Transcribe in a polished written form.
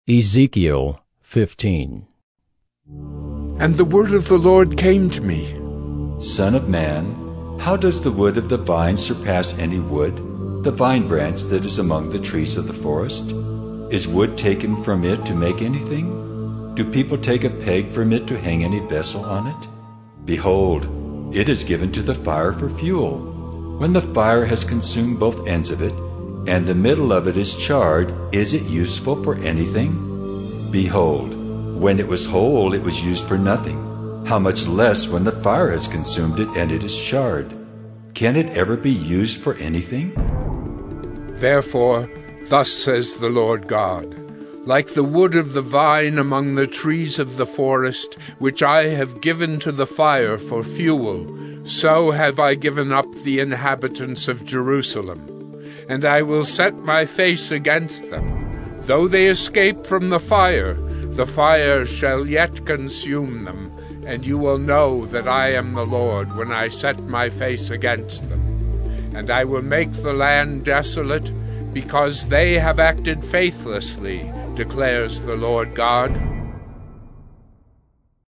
Ezekiel 15. And the word of the Lord came to me. Son of man, how does the wood of the vine surpass any wood, the vine branch that is among the trees of the forest? Is wood taken from it to make anything? Do people take a peg from it to hang any vessel on it? Behold, it is given to the fire for fuel. When the fire has consumed both ends of it, and the middle of it is charred, is it useful for anything? Behold, when it was whole, it was used for nothing. How much less when the fire has consumed it and it is charred? Can it ever be used for anything? Therefore, thus says the Lord God, like the wood of the vine among the trees of the forest, which I have given to the fire for fuel, so have I given up the inhabitants of Jerusalem. And I will set my face against them. Though they escape from the fire shall yet consume them, and you will know that I am the Lord when I set my face against them. And I will make the land desolate, because they have acted faithlessly, declares the Lord God.